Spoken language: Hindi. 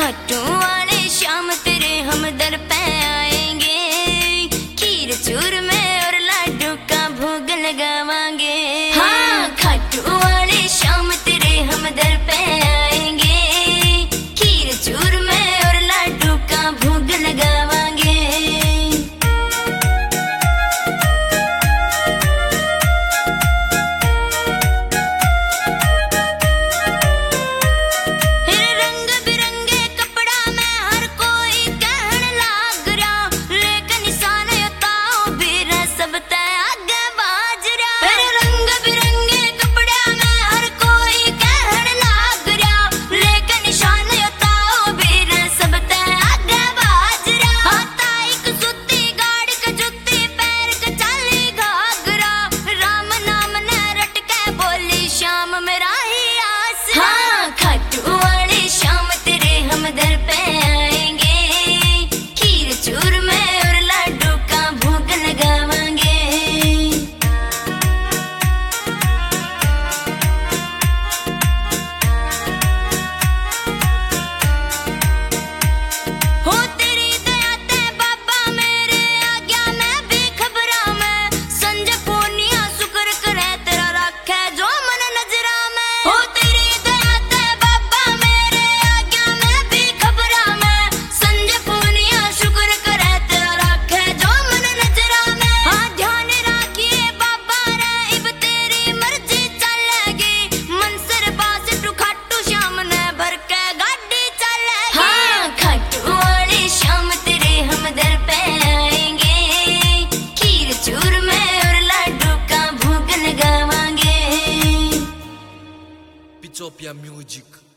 खाटू वाले शाम तेरे हम दर पे आएंगे, खीर चूर में और लाडू का भोग लगावांगे। हाँ, खाटू वाले शाम तेरे हम दर पे आएंगे, खीर चूर में और लाडू का भोग लगावांगे। हाँ, खाटू वाले शाम तेरे हम दर पे आएंगे, खीर चूर में और लाडू का भोग लगावांगे। हो तेरी दया ते बाबा मेरे आज्ञा में भी खबरा में, संजय पूनिया शुक्र करे तेरा रखे जो मन नजरा में। हो Utopia Music.